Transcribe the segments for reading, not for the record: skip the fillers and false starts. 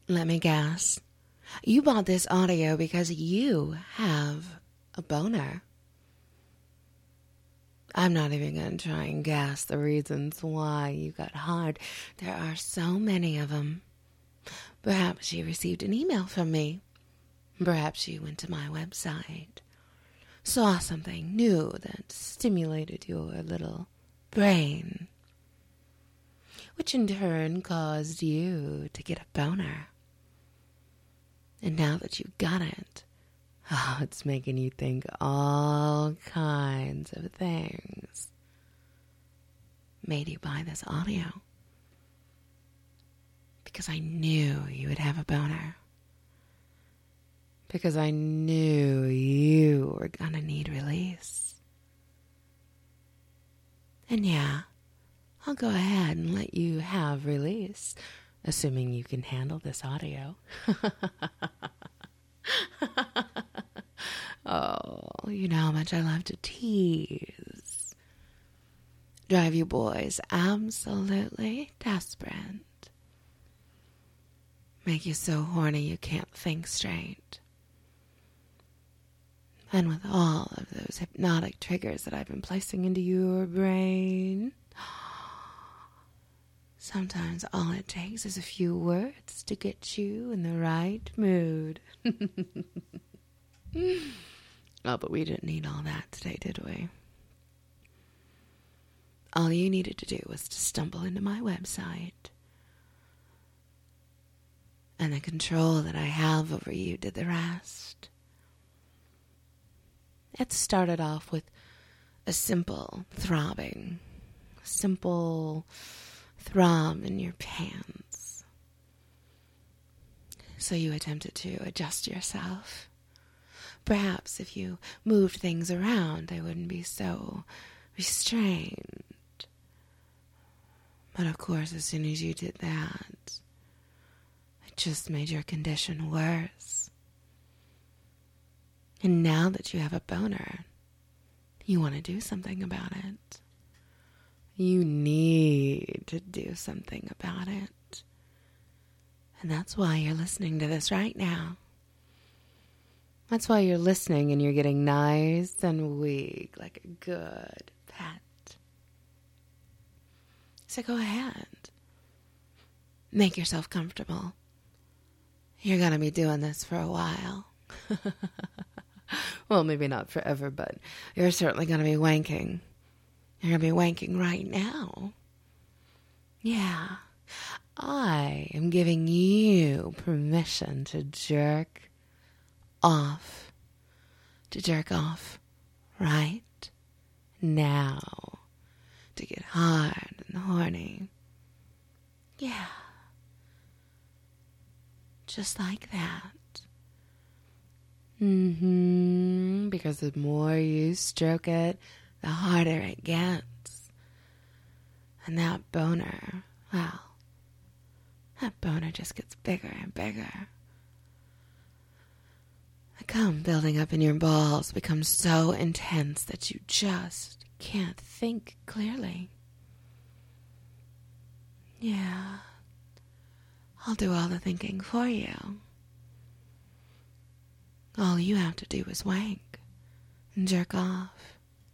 Let me guess. You bought this audio because you have a boner. I'm not even going to try and guess the reasons why you got hard. There are so many of them. Perhaps you received an email from me. Perhaps you went to my website, saw something new that stimulated your little brain, which in turn caused you to get a boner. And now that you got it, it's making you think all kinds of things. Made you buy this audio because I knew you would have a boner. Because I knew you were gonna need release. And yeah, I'll go ahead and let you have release, assuming you can handle this audio. Oh, you know how much I love to tease. Drive you boys absolutely desperate. Make you so horny you can't think straight. And with all of those hypnotic triggers that I've been placing into your brain, sometimes all it takes is a few words to get you in the right mood. Oh, but we didn't need all that today, did we? All you needed to do was to stumble into my website. And the control that I have over you did the rest. It started off with a simple throbbing, simple throb in your pants. So you attempted to adjust yourself. Perhaps if you moved things around, they wouldn't be so restrained. But of course, as soon as you did that, it just made your condition worse. And now that you have a boner, you want to do something about it. You need to do something about it. And that's why you're listening to this right now. That's why you're listening and you're getting nice and weak like a good pet. So go ahead. Make yourself comfortable. You're going to be doing this for a while. Well, maybe not forever, but you're certainly going to be wanking. You're going to be wanking right now. Yeah. I am giving you permission to jerk off. To jerk off right now. To get hard and horny. Yeah. Just like that. Because the more you stroke it, the harder it gets. And that boner, well, that boner just gets bigger and bigger. The cum building up in your balls becomes so intense that you just can't think clearly. Yeah, I'll do all the thinking for you. All you have to do is wank and jerk off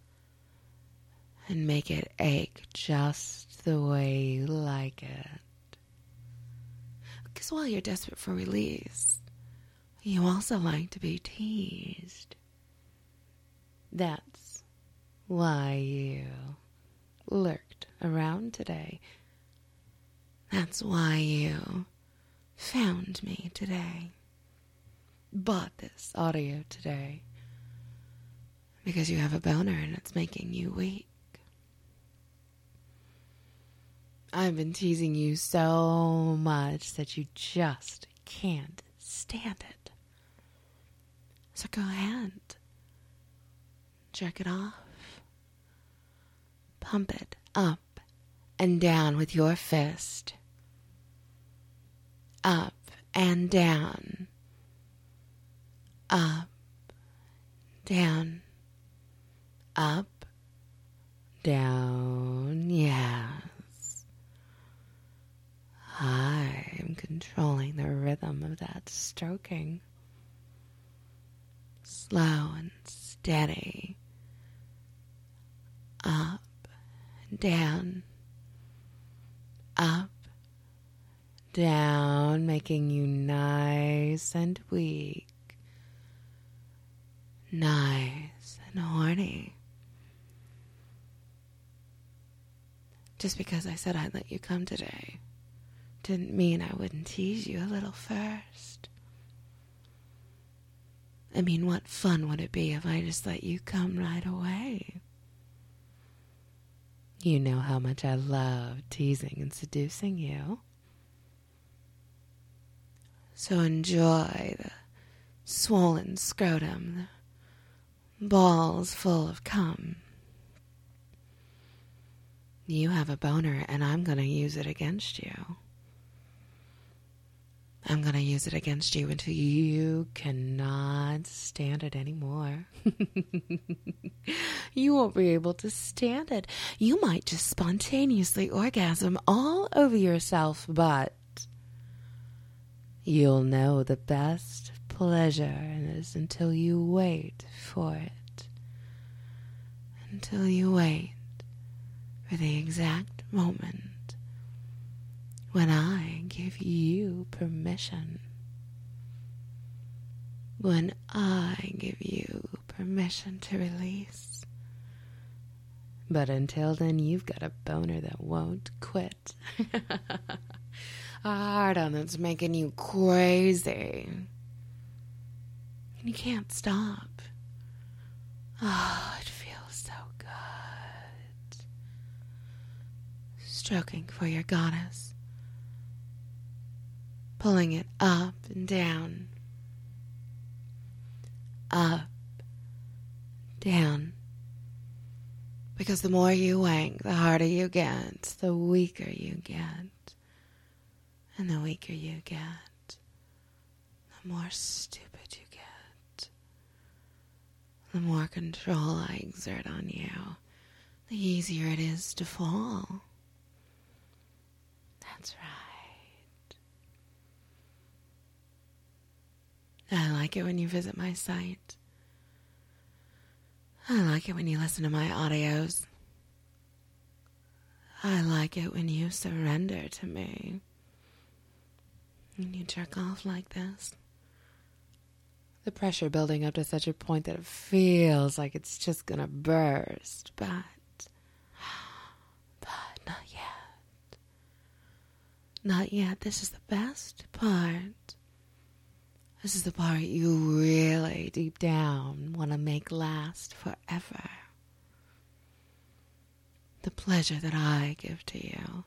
and make it ache just the way you like it. Because while you're desperate for release, you also like to be teased. That's why you lurked around today. That's why you found me today. Bought this audio today. Because you have a boner and it's making you weak. I've been teasing you so much that you just can't stand it. So go ahead. Jerk it off. Pump it up and down with your fist. Up and down. Up, down, up, down, yes. I am controlling the rhythm of that stroking. Slow and steady. Up and down. Up, down, making you nice and weak. Nice and horny. Just because I said I'd let you come today didn't mean I wouldn't tease you a little first. I mean, what fun would it be if I just let you come right away? You know how much I love teasing and seducing you. So enjoy the swollen scrotum, the balls full of cum. You have a boner, and I'm going to use it against you. I'm going to use it against you until you cannot stand it anymore. You won't be able to stand it. You might just spontaneously orgasm all over yourself, but you'll know the best pleasure is until you wait for it. Until you wait for the exact moment when I give you permission. When I give you permission to release. But until then, you've got a boner that won't quit. A hard-on that's making you crazy. And you can't stop. Oh, it feels so good. Stroking for your goddess. Pulling it up and down. Up, down. Because the more you wank, the harder you get, the weaker you get. And the weaker you get, the more stupid you get. The more control I exert on you, the easier it is to fall. That's right. I like it when you visit my site. I like it when you listen to my audios. I like it when you surrender to me. When you jerk off like this. The pressure building up to such a point that it feels like it's just gonna burst, but not yet. Not yet. This is the best part. This is the part you really, deep down, want to make last forever. The pleasure that I give to you.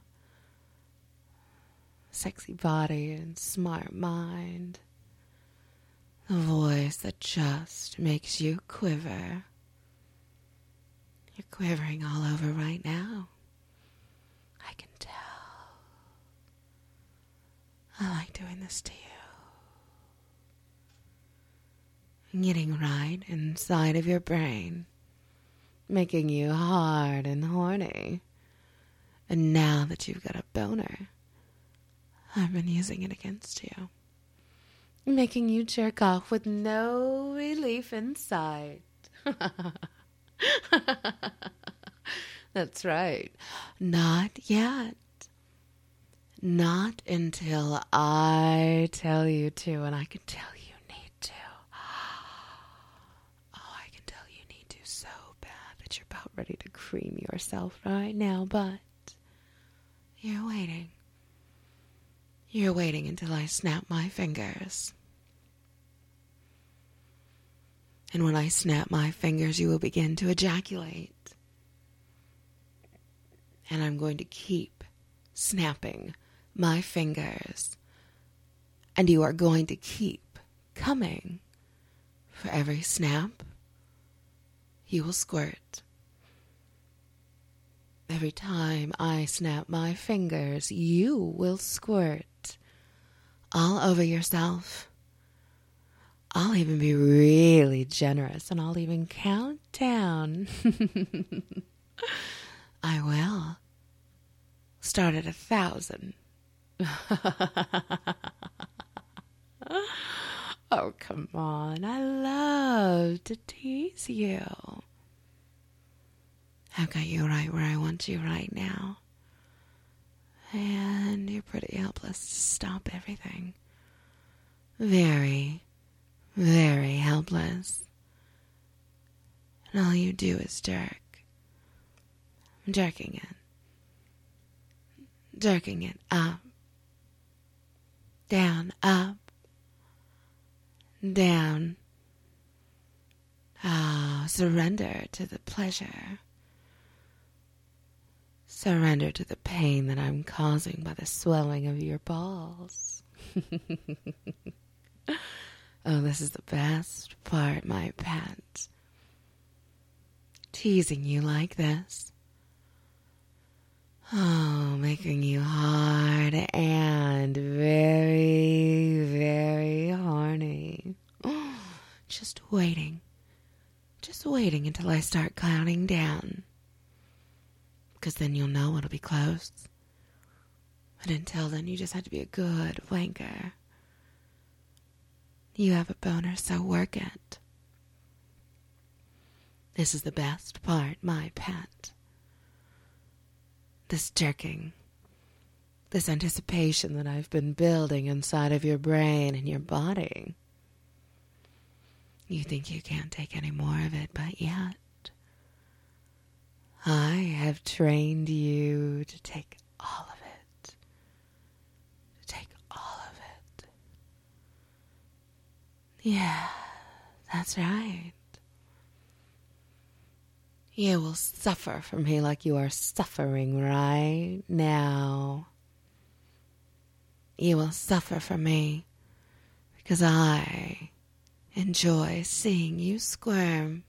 Sexy body and smart mind. The voice that just makes you quiver. You're quivering all over right now. I can tell. I like doing this to you. Getting right inside of your brain, making you hard and horny. And now that you've got a boner, I've been using it against you, making you jerk off with no relief in sight. That's right. Not yet. Not until I tell you to, and I can tell you. You're about ready to cream yourself right now, but you're waiting. You're waiting until I snap my fingers. And when I snap my fingers, you will begin to ejaculate. And I'm going to keep snapping my fingers. And you are going to keep coming. For every snap, you will squirt. Every time I snap my fingers, you will squirt all over yourself. I'll even be really generous, and I'll even count down. I will. Start at 1,000. Oh, come on. I love to tease you. I've got you right where I want you right now. And you're pretty helpless to stop everything. Very, very helpless. And all you do is jerk. Jerking it. Jerking it up. Down, up. Down. Oh, surrender to the pleasure. Surrender to the pain that I'm causing by the swelling of your balls. Oh, this is the best part, my pet. Teasing you like this. Oh, making you hard and very, very horny. Oh, just waiting until I start counting down. Because then you'll know it'll be close. But until then, you just have to be a good wanker. You have a boner, so work it. This is the best part, my pet. This jerking. This anticipation that I've been building inside of your brain and your body. You think you can't take any more of it, but yet I have trained you to take all of it. To take all of it. Yeah, that's right. You will suffer from me like you are suffering right now. You will suffer from me because I enjoy seeing you squirm.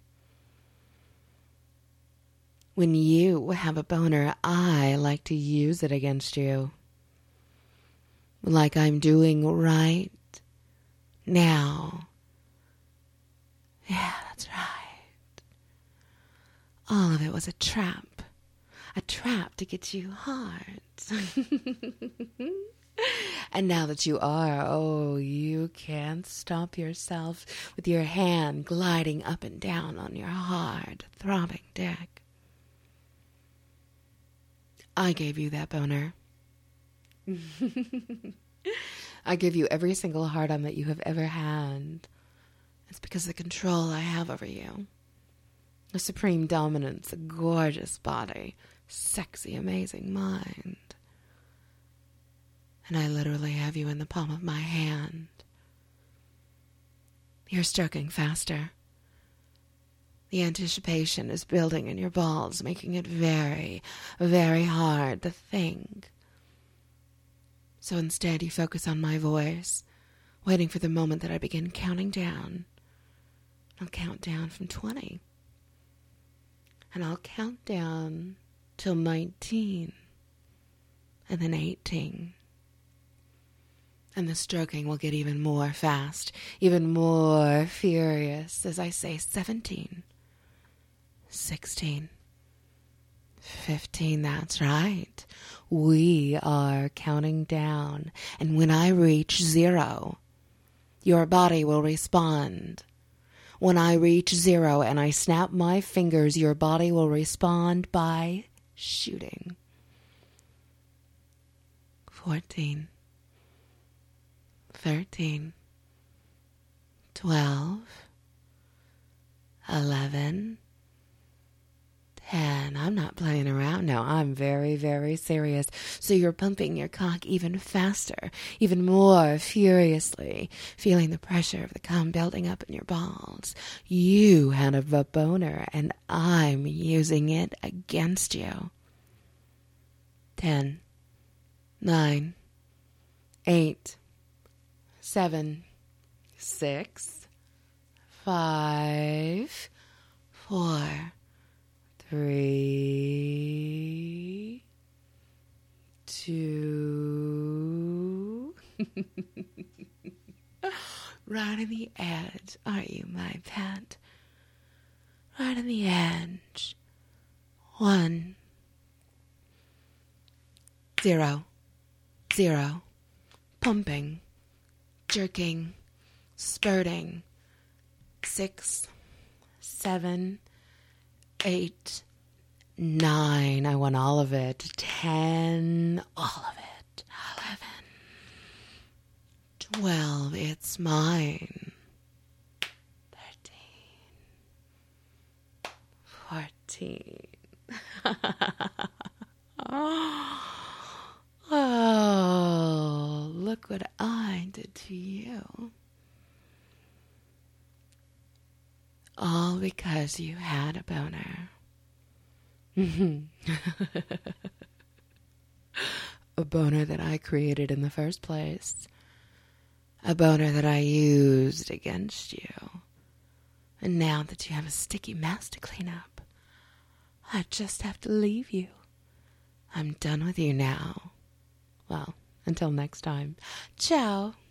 When you have a boner, I like to use it against you. Like I'm doing right now. Yeah, that's right. All of it was a trap to get you hard. And now that you are, oh, you can't stop yourself with your hand gliding up and down on your hard, throbbing dick. I gave you that boner. I give you every single hard-on that you have ever had. It's because of the control I have over you. A supreme dominance, a gorgeous body, sexy, amazing mind. And I literally have you in the palm of my hand. You're stroking faster. The anticipation is building in your balls, making it very, very hard to think. So instead you focus on my voice, waiting for the moment that I begin counting down. I'll count down from 20. And I'll count down till 19. And then 18. And the stroking will get even more fast, even more furious as I say 17. 16. 15, that's right. We are counting down. And when I reach 0, your body will respond. When I reach 0 and I snap my fingers, your body will respond by shooting. 14. 13. 12. 11. 10. I'm not playing around now. I'm very, very serious. So you're pumping your cock even faster, even more furiously, feeling the pressure of the cum building up in your balls. You had a boner, and I'm using it against you. 10. 9. 8. 7. 6. 5. 4. 3, 2. Right on the edge, aren't you, my pet? Right on the edge. 1. 0. 0, pumping, jerking, spurting, 6, 7, 8, 9, I want all of it, 10, all of it, 11, 12, it's mine, 13, 14. Oh, look what I did to you. All because you had a boner. A boner that I created in the first place. A boner that I used against you. And now that you have a sticky mess to clean up, I just have to leave you. I'm done with you now. Well, until next time. Ciao.